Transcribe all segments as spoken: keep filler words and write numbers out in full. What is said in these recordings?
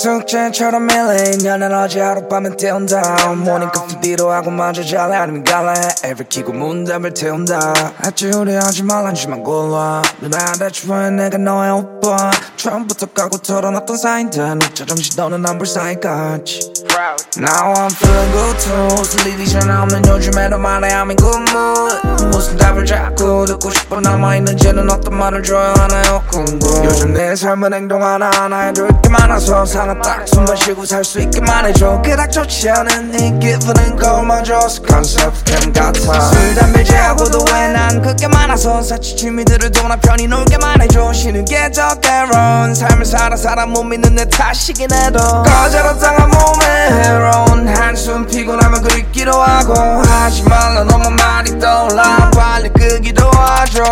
숙제처럼 밀린 연애는 어제 하룻밤에 태운다 모닝 커피 뒤로하고 마저 잘래 아니면 갈래 에브리 키고 문답을 태운다 아찔해 하지 말란 지만 골라 누나 대충 내가 너의 오빠 처음부터 까고 털어놨던 사인들 너처럼 시도는 안 볼 사이까지 Now I'm feeling good too 웃을 일이 전혀 없는 요즘에도 말해 I'm in good mood 무슨 답을 자꾸 듣고 싶어 남아있는지는 어떤 말을 줘야 하나요 궁금 요즘 내 삶은 행동 하나하나 해둘 게 많아서 살아 딱 숨만 쉬고 살 수 있게만 해줘 그닥 좋지 않은 이 기분은 거울마저 컨셉 캠 같아 술 담배 제하고도 왜 난 그게 많아서 사치 취미들을 도나 편히 놀게만 해줘 쉬는 게 더 괴로운 삶을 살아 사람 못 믿는 내 탓이긴 해도 거절로 당한 몸에 해로운 한숨 피곤하면 긁기도 하고 하지 말라 너만 말이 떠올라 빨리 끄기도 하죠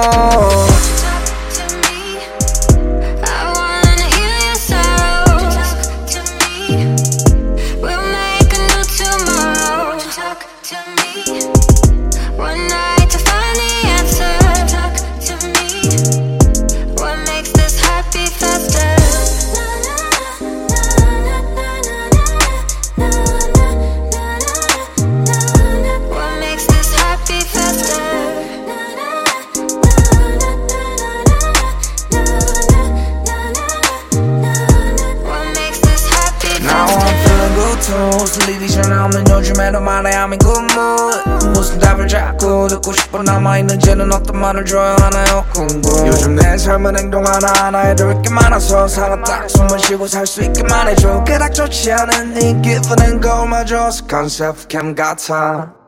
웃을 일이 전혀 없는 요즘에도 말해 I'm in good mood 무슨 답을 자꾸 듣고 싶어 남아있는지는 어떤 말을 줘야 하나요 궁금 요즘 내 삶은 행동 하나하나 해둘 게 많아서 살아 딱 숨을 쉬고 살 수 있게만 해줘 그닥 좋지 않은 이 기분은 거울마저 컨셉 캠 같아